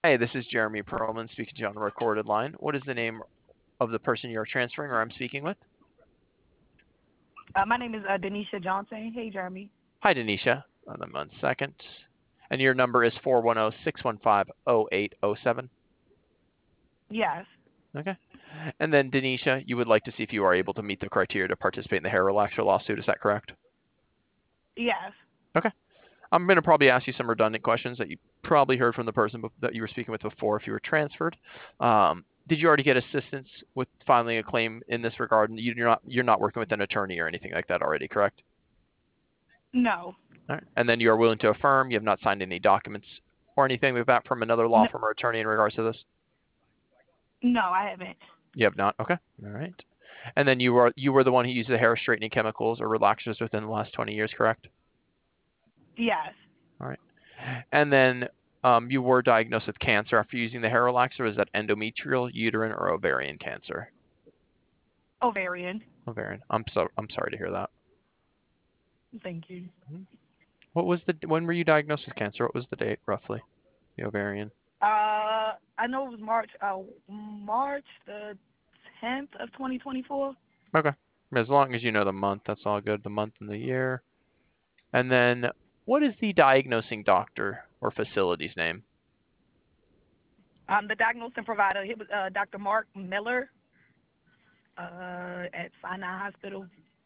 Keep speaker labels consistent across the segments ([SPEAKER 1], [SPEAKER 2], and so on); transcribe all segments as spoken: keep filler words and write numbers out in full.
[SPEAKER 1] Hey, this is Jeremy Perlman speaking to you on a recorded line. What is the name of the person you're transferring or I'm speaking with?
[SPEAKER 2] Uh, my name is uh, Denisha Johnson. Hey, Jeremy.
[SPEAKER 1] Hi, Denisha. Hold on one second. And your number is four one zero, six one five, zero eight zero seven.
[SPEAKER 2] Yes.
[SPEAKER 1] Okay. And then, Denisha, you would like to see if you are able to meet the criteria to participate in the hair relaxer lawsuit. Is that correct?
[SPEAKER 2] Yes.
[SPEAKER 1] Okay. I'm going to probably ask you some redundant questions that you probably heard from the person that you were speaking with before if you were transferred. Um, did you already get assistance with filing a claim in this regard? You're not you're not working with an attorney or anything like that already, correct?
[SPEAKER 2] No.
[SPEAKER 1] All right. And then you are willing to affirm you have not signed any documents or anything like that from another law
[SPEAKER 2] No.
[SPEAKER 1] firm or attorney in regards to this?
[SPEAKER 2] No, I haven't.
[SPEAKER 1] You have not. Okay. All right. And then you were you were the one who used the hair straightening chemicals or relaxers within the last twenty years, correct?
[SPEAKER 2] Yes.
[SPEAKER 1] All right. And then um, you were diagnosed with cancer after using the hair relaxer. Is that endometrial, uterine, or ovarian cancer?
[SPEAKER 2] Ovarian.
[SPEAKER 1] Ovarian. I'm so I'm sorry to hear that.
[SPEAKER 2] Thank you.
[SPEAKER 1] Mhm. What was the when were you diagnosed with cancer? What was the date roughly? The ovarian.
[SPEAKER 2] Uh, I know it was March. Uh, March the tenth of twenty twenty-four.
[SPEAKER 1] Okay. As long as you know the month, that's all good. The month and the year. And then, what is the diagnosing doctor or facility's name?
[SPEAKER 2] Um, the diagnosing provider, he was uh, Doctor Mark Miller. Uh, at Sinai Hospital.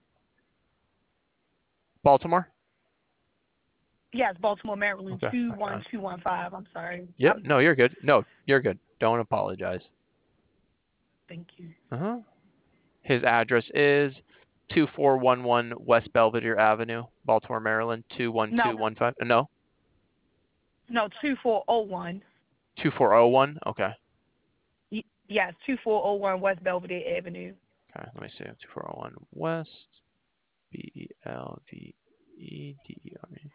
[SPEAKER 1] Baltimore?
[SPEAKER 2] Yes, Baltimore, Maryland,
[SPEAKER 1] Okay.
[SPEAKER 2] two one
[SPEAKER 1] Okay.
[SPEAKER 2] two one five. I'm sorry.
[SPEAKER 1] Yep.
[SPEAKER 2] I'm.
[SPEAKER 1] No, you're good. No, you're good. Don't apologize.
[SPEAKER 2] Thank you.
[SPEAKER 1] Uh-huh. His address is two four one one West Belvedere Avenue, Baltimore, Maryland,
[SPEAKER 2] No.
[SPEAKER 1] two one two one five. Uh, no?
[SPEAKER 2] No, two four zero one.
[SPEAKER 1] two four zero one? Okay.
[SPEAKER 2] Y- yes, two four zero one West Belvedere Avenue.
[SPEAKER 1] Okay. Let me see. two four zero one West, B E L V E D R E.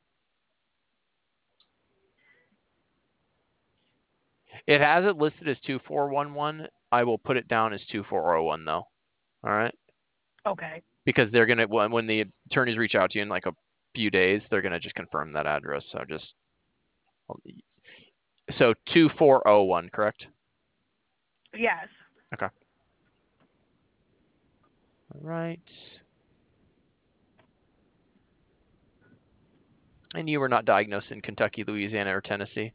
[SPEAKER 1] It has it listed as two four one one. I will put it down as two four zero one, though. All right?
[SPEAKER 2] Okay.
[SPEAKER 1] Because they're going to, when, when the attorneys reach out to you in like a few days, they're going to just confirm that address. So just, so two four zero one, correct?
[SPEAKER 2] Yes.
[SPEAKER 1] Okay. All right. And you were not diagnosed in Kentucky, Louisiana, or Tennessee?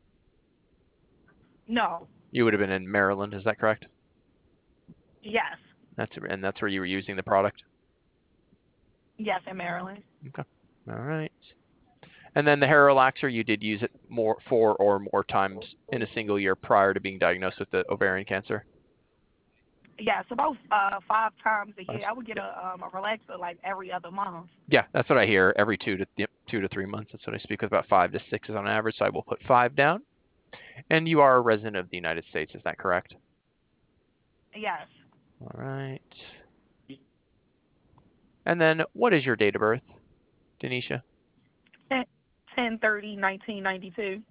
[SPEAKER 2] No.
[SPEAKER 1] You would have been in Maryland, is that correct?
[SPEAKER 2] Yes.
[SPEAKER 1] That's and that's where you were using the product?
[SPEAKER 2] Yes, in Maryland.
[SPEAKER 1] Okay. All right. And then the hair relaxer, you did use it more four or more times in a single year prior to being diagnosed with the ovarian cancer?
[SPEAKER 2] Yes, about uh five times a
[SPEAKER 1] Five.
[SPEAKER 2] year. I would get
[SPEAKER 1] Yep.
[SPEAKER 2] a um a relaxer like every other month.
[SPEAKER 1] Yeah, that's what I hear. Every two to yep, two to three months. That's what I speak with. About five to six is on average. So I will put five down. And you are a resident of the United States, is that correct?
[SPEAKER 2] Yes.
[SPEAKER 1] All right. And then what is your date of birth, Denisha?
[SPEAKER 2] Ten thirty nineteen ninety two.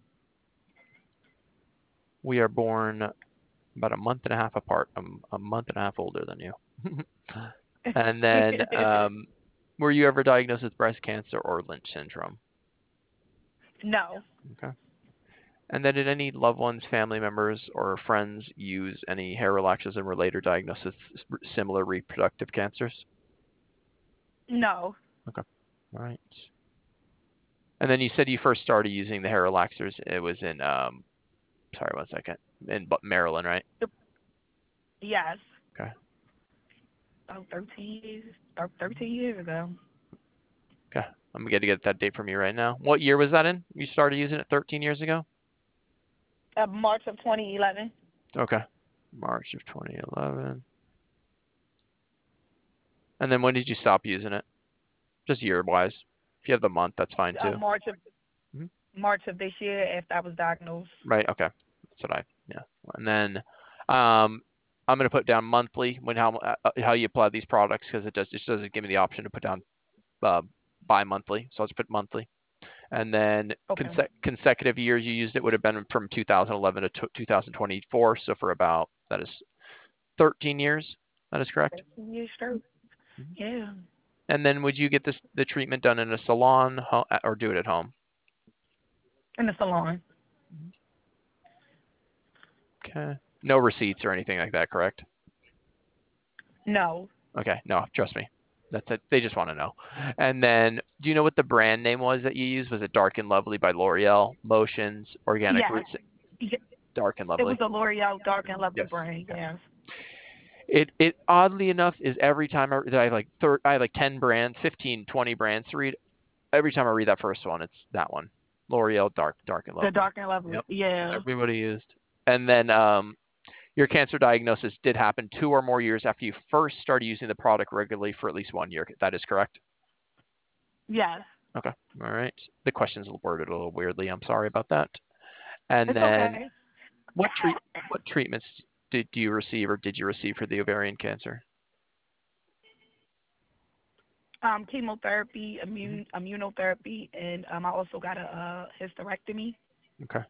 [SPEAKER 1] We are born about a month and a half apart. I'm a month and a half older than you. And then, um, were you ever diagnosed with breast cancer or Lynch syndrome?
[SPEAKER 2] No.
[SPEAKER 1] Okay. And then, did any loved ones, family members, or friends use any hair relaxers and relate or diagnose with similar reproductive cancers?
[SPEAKER 2] No.
[SPEAKER 1] Okay. All right. And then you said you first started using the hair relaxers. It was in, um, sorry, one second, in Maryland, right?
[SPEAKER 2] Yes.
[SPEAKER 1] Okay.
[SPEAKER 2] About thirteen years. Thirteen years ago.
[SPEAKER 1] Okay. I'm going to get that date from you right now. What year was that in? You started using it thirteen years ago?
[SPEAKER 2] Uh, March of twenty eleven.
[SPEAKER 1] Okay. March of twenty eleven. And then when did you stop using it? Just year-wise. If you have the month, that's fine
[SPEAKER 2] Uh,
[SPEAKER 1] too.
[SPEAKER 2] March of
[SPEAKER 1] Mm-hmm.
[SPEAKER 2] March of this year after I was diagnosed.
[SPEAKER 1] Right. Okay. That's what I. Yeah. And then, um, I'm going to put down monthly when how uh, how you apply these products because it does just doesn't give me the option to put down uh, bi-monthly. So let's put monthly. And then
[SPEAKER 2] Okay.
[SPEAKER 1] conse- consecutive years you used it would have been from two thousand eleven to t- two thousand twenty-four. So for about that is thirteen years. That is correct.
[SPEAKER 2] thirteen years straight.
[SPEAKER 1] Mhm.
[SPEAKER 2] Yeah.
[SPEAKER 1] And then would you get this the treatment done in a salon ho- or do it at home?
[SPEAKER 2] In the salon.
[SPEAKER 1] Okay. No receipts or anything like that, correct?
[SPEAKER 2] No.
[SPEAKER 1] Okay. No, trust me. That's it. They just want to know. And then, do you know what the brand name was that you used? Was it Dark and Lovely by L'Oreal, Motions, Organic
[SPEAKER 2] Yes.
[SPEAKER 1] Roots? Dark and
[SPEAKER 2] It was
[SPEAKER 1] Lovely.
[SPEAKER 2] the L'Oreal Dark and Lovely
[SPEAKER 1] Yes.
[SPEAKER 2] brand.
[SPEAKER 1] Okay.
[SPEAKER 2] Yes.
[SPEAKER 1] It it oddly enough is every time I, I have like third I have like ten brands, fifteen, twenty brands to read. Every time I read that first one, it's that one. L'Oreal Dark Dark and
[SPEAKER 2] The
[SPEAKER 1] Lovely.
[SPEAKER 2] Dark and Lovely.
[SPEAKER 1] Yep.
[SPEAKER 2] Yeah.
[SPEAKER 1] Everybody used. And then um your cancer diagnosis did happen two or more years after you first started using the product regularly for at least one year. That is correct?
[SPEAKER 2] Yes.
[SPEAKER 1] Okay. All right. The question's worded a little weirdly. I'm sorry about that. And
[SPEAKER 2] It's
[SPEAKER 1] then
[SPEAKER 2] okay.
[SPEAKER 1] what treat what treatments did you receive or did you receive for the ovarian cancer?
[SPEAKER 2] Um, chemotherapy, immune immunotherapy, and um, I also got a uh, hysterectomy.
[SPEAKER 1] Okay.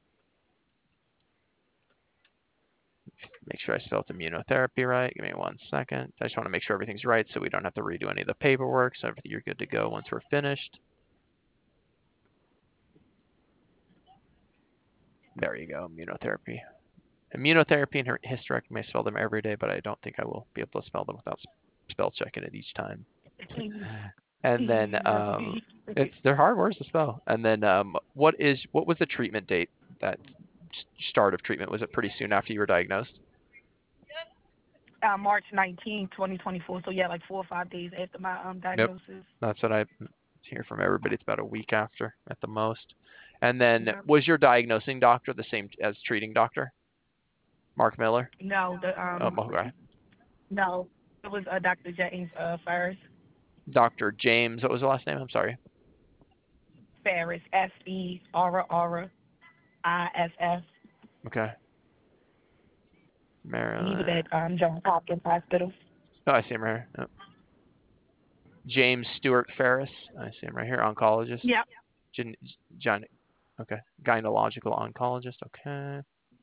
[SPEAKER 1] Make sure I spelled immunotherapy right. Give me one second. I just want to make sure everything's right so we don't have to redo any of the paperwork. So you're good to go once we're finished. There you go, immunotherapy. Immunotherapy and hysterectomy, I spell them every day, but I don't think I will be able to spell them without spell checking it each time. And then um, it's they're hard words to spell. And then um, what is what was the treatment date? That start of treatment, was it pretty soon after you were diagnosed?
[SPEAKER 2] uh, March nineteenth, twenty twenty-four. So yeah, like four or five days after my um
[SPEAKER 1] Nope.
[SPEAKER 2] diagnosis.
[SPEAKER 1] That's what I hear from everybody. It's about a week after at the most. And then
[SPEAKER 2] Yep.
[SPEAKER 1] was your diagnosing doctor the same as treating doctor? Mark Miller?
[SPEAKER 2] No, the um
[SPEAKER 1] Oh, okay.
[SPEAKER 2] no, it was uh, Doctor James uh, Ferris.
[SPEAKER 1] Doctor James, what was the last name? I'm sorry.
[SPEAKER 2] Ferris, S E R R I S S.
[SPEAKER 1] Okay.
[SPEAKER 2] He was
[SPEAKER 1] Maryland.
[SPEAKER 2] at um, Johns Hopkins Hospital.
[SPEAKER 1] Oh, I see him right here. Yep. James Stewart Ferris. I see him right here. Oncologist.
[SPEAKER 2] Yep.
[SPEAKER 1] Gen, John. Okay. Gynecological oncologist. Okay.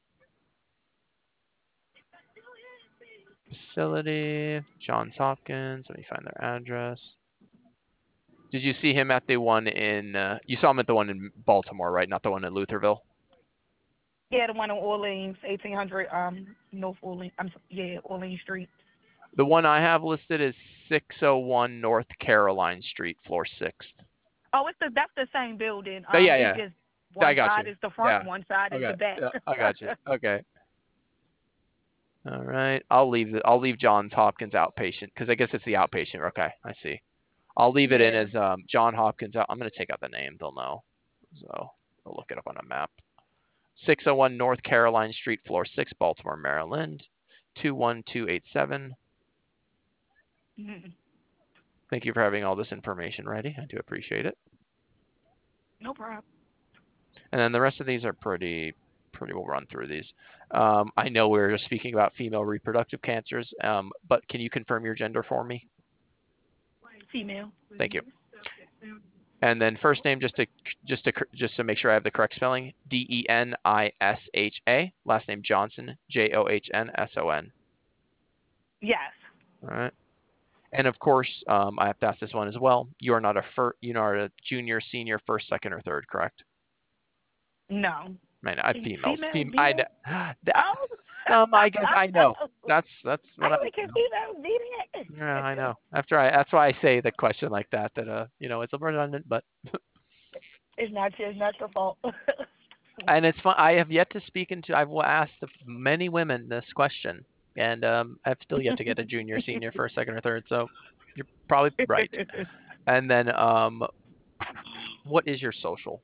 [SPEAKER 1] Facility. Johns Hopkins. Let me find their address. Did you see him at the one in? Uh, you saw him at the one in Baltimore, right? Not the one in Lutherville.
[SPEAKER 2] Yeah, the one in Orleans, eighteen hundred um North Orleans. I'm so- yeah, Orleans Street.
[SPEAKER 1] The one I have listed is six oh one North Caroline Street, floor sixth.
[SPEAKER 2] Oh, it's the that's the same building. Um,
[SPEAKER 1] Oh, yeah,
[SPEAKER 2] it's
[SPEAKER 1] yeah.
[SPEAKER 2] just
[SPEAKER 1] I
[SPEAKER 2] one
[SPEAKER 1] got
[SPEAKER 2] side
[SPEAKER 1] you.
[SPEAKER 2] is the front,
[SPEAKER 1] Yeah.
[SPEAKER 2] one side is
[SPEAKER 1] Okay.
[SPEAKER 2] the back.
[SPEAKER 1] Yeah, I got you. Okay. All right. I'll leave the I'll leave Johns Hopkins outpatient because I guess it's the outpatient. Okay, I see. I'll leave it in
[SPEAKER 2] Yeah.
[SPEAKER 1] as um, John Hopkins. I'm going to take out the name. They'll know. So I'll look it up on a map. six oh one North Caroline Street, floor six, Baltimore, Maryland, two one two eight seven.
[SPEAKER 2] Mhm.
[SPEAKER 1] Thank you for having all this information ready. I do appreciate it.
[SPEAKER 2] No problem.
[SPEAKER 1] And then the rest of these are pretty, pretty. We'll run through these. Um, I know we we're just speaking about female reproductive cancers, um, but can you confirm your gender for me?
[SPEAKER 2] Female.
[SPEAKER 1] Thank you. And then first name, just to just to just to make sure I have the correct spelling, D E N I S H A. Last name Johnson, J O H N S O N.
[SPEAKER 2] Yes.
[SPEAKER 1] All right. And of course, um, I have to ask this one as well. You are not a fir- you are a junior, senior, first, second, or third, correct?
[SPEAKER 2] No.
[SPEAKER 1] Man, I females.
[SPEAKER 2] Female.
[SPEAKER 1] Fem- I
[SPEAKER 2] Female.
[SPEAKER 1] that,
[SPEAKER 2] Oh.
[SPEAKER 1] some I guess I know. That's that's
[SPEAKER 2] I
[SPEAKER 1] what I
[SPEAKER 2] only can
[SPEAKER 1] know.
[SPEAKER 2] female be that.
[SPEAKER 1] Yeah, I know. After I that's why I say the question like that. That uh, you know, it's a redundant, but
[SPEAKER 2] It's not it's not your fault.
[SPEAKER 1] and it's fun. I have yet to speak into. I've asked many women this question, and um, I've still yet to get a junior, senior, first, second, or third. So you're probably right. And then, um, what is your social?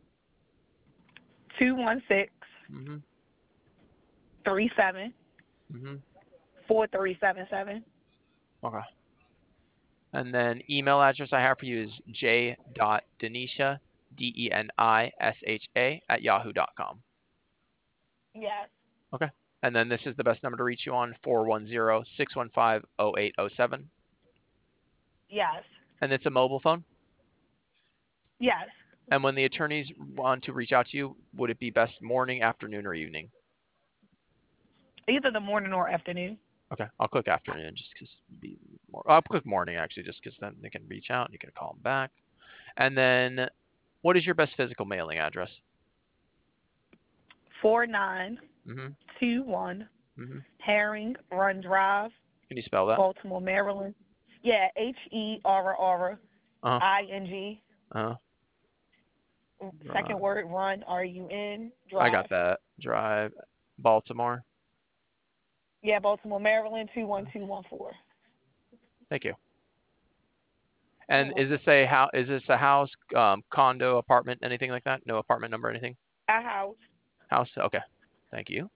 [SPEAKER 2] Two one six
[SPEAKER 1] Mm-hmm.
[SPEAKER 2] three seven
[SPEAKER 1] Mm-hmm.
[SPEAKER 2] four three seven seven.
[SPEAKER 1] Okay. And then email address I have for you is j.denisha, D E N I S H A, at yahoo dot com.
[SPEAKER 2] Yes.
[SPEAKER 1] Okay. And then this is the best number to reach you on, four one zero, six one five, zero eight zero seven.
[SPEAKER 2] Yes.
[SPEAKER 1] And it's a mobile phone?
[SPEAKER 2] Yes.
[SPEAKER 1] And when the attorneys want to reach out to you, would it be best morning, afternoon, or evening?
[SPEAKER 2] Either the morning or afternoon.
[SPEAKER 1] Okay, I'll click afternoon just because be more. I'll click morning actually just because then they can reach out and you can call them back. And then, what is your best physical mailing address?
[SPEAKER 2] Four nine
[SPEAKER 1] Mm-hmm.
[SPEAKER 2] two one
[SPEAKER 1] Mm-hmm.
[SPEAKER 2] Herring Run Drive,
[SPEAKER 1] Can you spell that?
[SPEAKER 2] Baltimore, Maryland. Yeah, H E R R
[SPEAKER 1] Uh-huh.
[SPEAKER 2] I N G.
[SPEAKER 1] Uh-huh.
[SPEAKER 2] Second
[SPEAKER 1] Run.
[SPEAKER 2] word, run, R U N,
[SPEAKER 1] I got
[SPEAKER 2] drive.
[SPEAKER 1] that. Drive. Baltimore.
[SPEAKER 2] Yeah, Baltimore, Maryland, two one two one four.
[SPEAKER 1] Thank you. And is this a how is this a house, um, condo, apartment, anything like that? No apartment number, anything?
[SPEAKER 2] A house.
[SPEAKER 1] House. Okay. Thank you.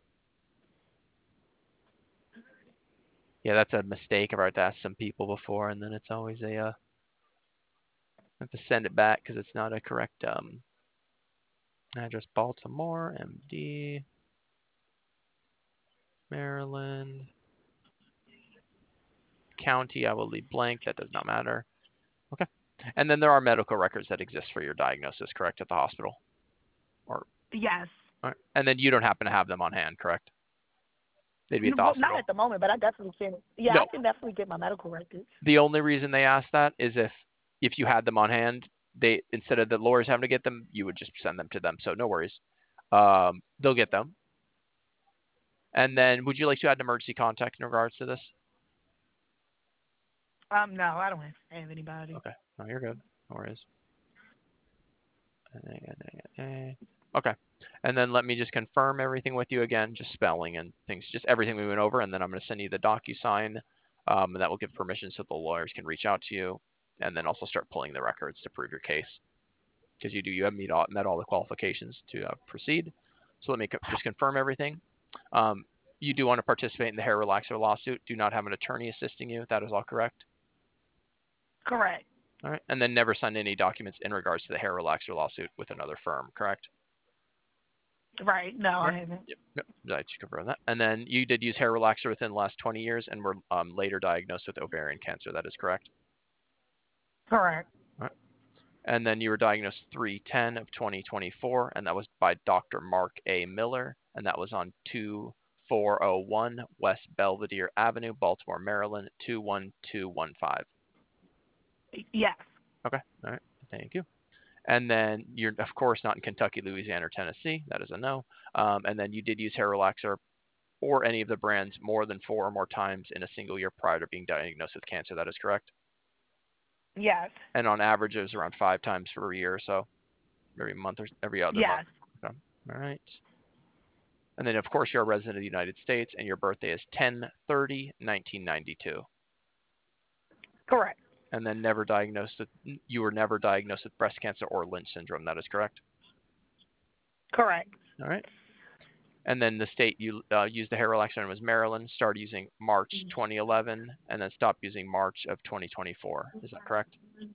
[SPEAKER 1] Yeah, that's a mistake. I've already asked some people before, and then it's always a uh, I have to send it back because it's not a correct um address. Baltimore, M D, Maryland. County, I will leave blank. That does not matter. Okay. And then there are medical records that exist for your diagnosis, correct, at the hospital? Or
[SPEAKER 2] Yes.
[SPEAKER 1] all right. And then you don't happen to have them on hand, correct? They'd be at the
[SPEAKER 2] Well, not
[SPEAKER 1] hospital.
[SPEAKER 2] at the moment, but I definitely can. Yeah,
[SPEAKER 1] No.
[SPEAKER 2] I can definitely get my medical records.
[SPEAKER 1] The only reason they ask that is if if you had them on hand, they instead of the lawyers having to get them, you would just send them to them. So no worries. Um, they'll get them. And then would you like to add an emergency contact in regards to this?
[SPEAKER 2] Um, no, I don't have anybody.
[SPEAKER 1] Okay. No, you're good. No worries. Okay. And then let me just confirm everything with you again, just spelling and things, just everything we went over. And then I'm going to send you the DocuSign, um, and that will give permission so the lawyers can reach out to you and then also start pulling the records to prove your case. Because you do, you have meet all, met all the qualifications to uh, proceed. So let me co- just confirm everything. Um, you do want to participate in the hair relaxer lawsuit. Do not have an attorney assisting you. That is all correct?
[SPEAKER 2] Correct.
[SPEAKER 1] All right. And then never sign any documents in regards to the hair relaxer lawsuit with another firm, correct?
[SPEAKER 2] Right. No,
[SPEAKER 1] All
[SPEAKER 2] I
[SPEAKER 1] right.
[SPEAKER 2] haven't.
[SPEAKER 1] Yep. Yep. I should confirm that. And then you did use hair relaxer within the last twenty years and were um, later diagnosed with ovarian cancer. That is correct?
[SPEAKER 2] Correct.
[SPEAKER 1] All right. And then you were diagnosed three ten of twenty twenty-four, and that was by Doctor Mark A. Miller, and that was on two four oh one West Belvedere Avenue, Baltimore, Maryland, two one two one five.
[SPEAKER 2] Yes.
[SPEAKER 1] Okay. All right. Thank you. And then you're, of course, not in Kentucky, Louisiana, or Tennessee. That is a no. Um, and then you did use hair relaxer or any of the brands more than four or more times in a single year prior to being diagnosed with cancer. That is correct?
[SPEAKER 2] Yes.
[SPEAKER 1] And on average, it was around five times per year or so, every month or every other
[SPEAKER 2] Yes.
[SPEAKER 1] month. Okay. All right. And then, of course, you're a resident of the United States, and your birthday is ten thirty nineteen ninety-two.
[SPEAKER 2] Correct.
[SPEAKER 1] And then never diagnosed with, you were never diagnosed with breast cancer or Lynch syndrome. That is correct?
[SPEAKER 2] Correct.
[SPEAKER 1] All right. And then the state you uh, used the hair relaxer in was Maryland, started using March twenty eleven, and then stopped using March of twenty twenty-four. Is that correct?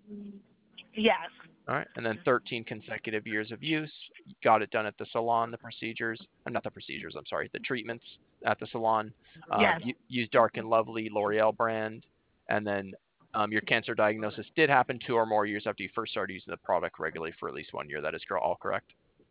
[SPEAKER 2] Yes.
[SPEAKER 1] All right. And then thirteen consecutive years of use. Got it done at the salon, the procedures, uh, not the procedures, I'm sorry, the treatments at the salon. Um,
[SPEAKER 2] Yes.
[SPEAKER 1] you used Dark and Lovely L'Oreal brand. And then um, your cancer diagnosis did happen two or more years after you first started using the product regularly for at least one year. That is all correct?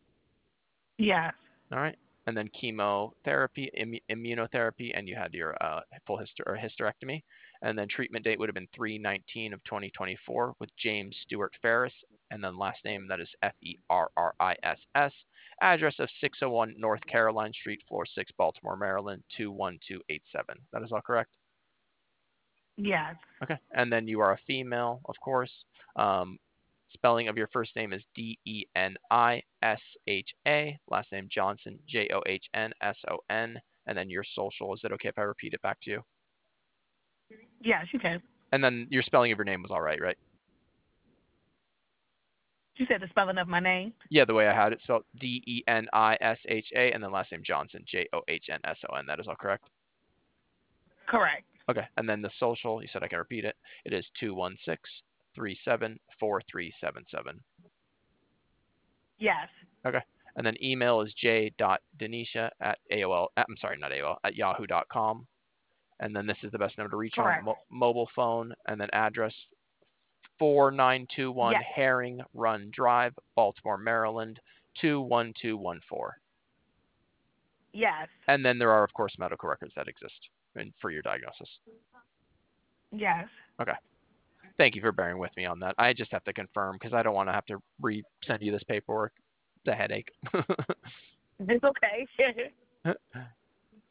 [SPEAKER 2] Yes.
[SPEAKER 1] All right. And then chemotherapy, Im- immunotherapy, and you had your uh, full hyster- or hysterectomy. And then treatment date would have been three nineteen of twenty twenty-four with James Stewart Ferris, and then last name that is F E R R I S S. Address of six oh one North Caroline Street, floor six, Baltimore, Maryland, two one two eight seven. That is all correct?
[SPEAKER 2] Yes.
[SPEAKER 1] Okay. And then you are a female, of course. Um, Spelling of your first name is D E N I S H A. Last name Johnson, J O H N S O N. And then your social. Is it okay if I repeat it back to you?
[SPEAKER 2] Yes, you can.
[SPEAKER 1] And then your spelling of your name was all right, right?
[SPEAKER 2] You said the spelling of my name?
[SPEAKER 1] Yeah, the way I had it spelled, D E N I S H A, and then last name Johnson, J O H N S O N. That is all correct?
[SPEAKER 2] Correct.
[SPEAKER 1] Okay. And then the social, you said I can repeat it. It is two one six, three seven four three seven seven.
[SPEAKER 2] Yes.
[SPEAKER 1] Okay. And then email is j.denisha at A O L, I'm sorry, not A O L, at yahoo dot com. And then this is the best number to reach
[SPEAKER 2] Correct.
[SPEAKER 1] on, mo- mobile phone, and then address four nine two one
[SPEAKER 2] Yes.
[SPEAKER 1] Herring Run Drive, Baltimore, Maryland, two one two one four.
[SPEAKER 2] Yes.
[SPEAKER 1] And then there are, of course, medical records that exist for your diagnosis.
[SPEAKER 2] Yes.
[SPEAKER 1] Okay. Thank you for bearing with me on that. I just have to confirm because I don't want to have to re-send you this paperwork. It's a headache.
[SPEAKER 2] It's okay.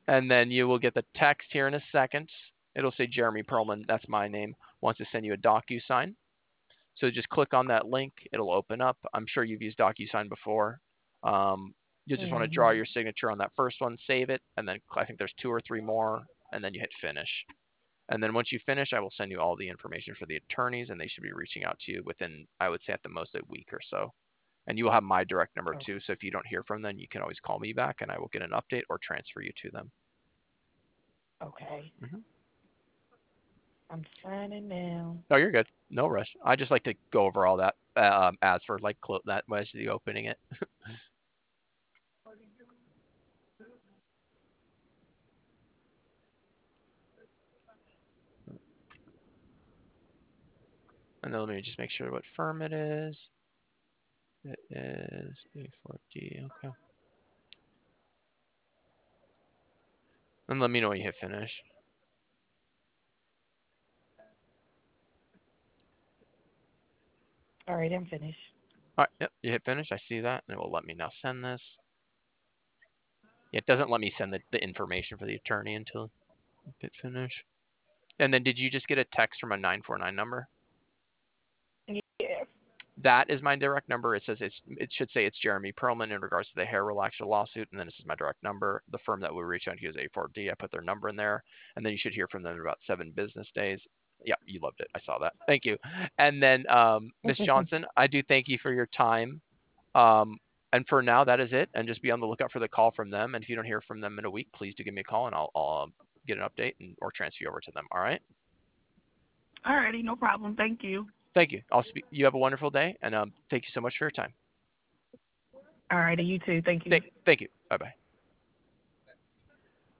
[SPEAKER 1] And then you will get the text here in a second. It'll say Jeremy Perlman, that's my name, wants to send you a DocuSign. So just click on that link. It'll open up. I'm sure you've used DocuSign before. Um, you'll just mm-hmm. want to draw your signature on that first one, save it, and then I think there's two or three more, and then you hit finish. And then once you finish, I will send you all the information for the attorneys, and they should be reaching out to you within, I would say at the most, a week or so. And you will have my direct number too, so if you don't hear from them, you can always call me back, and I will get an update or transfer you to them.
[SPEAKER 2] Okay.
[SPEAKER 1] Mm-hmm.
[SPEAKER 2] I'm signing now.
[SPEAKER 1] No, you're good. No rush. I just like to go over all that um, as for like that as the opening it. And then let me just make sure what firm it is. It is A four D. Okay. And let me know when you hit finish.
[SPEAKER 2] All right, I'm finished.
[SPEAKER 1] All right, yep, you hit finish. I see that, and it will let me now send this. It doesn't let me send the, the information for the attorney until you hit finish. And then did you just get a text from a nine four nine number?
[SPEAKER 2] Yeah.
[SPEAKER 1] That is my direct number. It says it's, it should say it's Jeremy Perlman in regards to the hair relaxer lawsuit. And then this is my direct number. The firm that will reach out to you is A four D. I put their number in there. And then you should hear from them in about seven business days. Yeah, you loved it. I saw that. Thank you. And then um, Miz Johnson, I do thank you for your time. Um, and for now, that is it. And just be on the lookout for the call from them. And if you don't hear from them in a week, please do give me a call and I'll, I'll um, get an update and or transfer you over to them. All right?
[SPEAKER 2] All righty. No problem. Thank you.
[SPEAKER 1] Thank you. I'll speak. You have a wonderful day. And um, thank you so much for your time.
[SPEAKER 2] All righty. You too. Thank you.
[SPEAKER 1] Thank, thank you. Bye-bye.